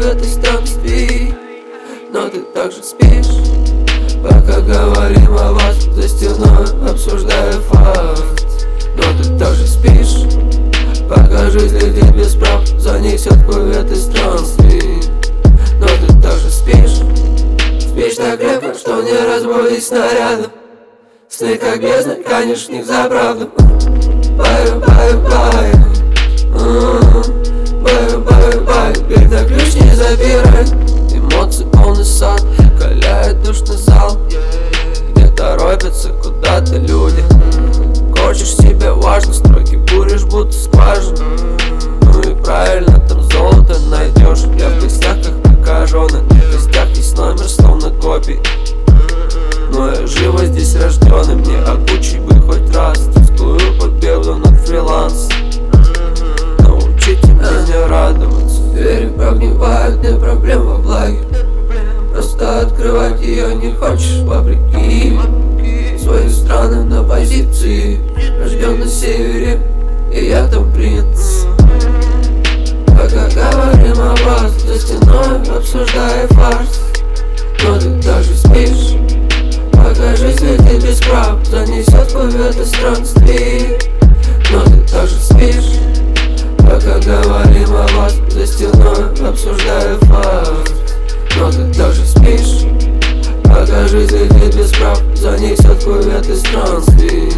этой странстве. Но ты также спишь, пока говорим о вас за стеной, обсуждая факт. Но ты также спишь, пока жизнь летит без прав, занесет в этой странстве. Но ты также спишь, спишь так крепко, что не разбудить снарядом. Сны как бездна, конечно, них за правду. Баю-баю-баю, баю-баю-баю, дверь на ключ не запирай. Эмоции полный сад, каляет душный зал, где торопятся куда-то люди. Хочешь себе важно, строки буришь, будто скважину. Ну и правильно, там золото найдешь. Я в гостях как прокаженный, в гостях есть номер, словно копий. Но я живо здесь рожденный, мне обучить бы хоть раз. Тоскую под белую над фриланс. Научите меня радоваться. Двери прогнивают, не проблем во влаге. Просто открывать ее не хочешь, вопреки своей страны на позиции. Рожден на севере, и я там принц. Пока говорим о вас за стеной, обсуждая фарс. Но ты даже спишь, пока жизнь летит без прав, занесет в это странстве. Но ты также спишь, пока говорим о вас за стеной, обсуждая факт. Но ты также спишь, пока жизнь летит без прав, занесет в это странстве.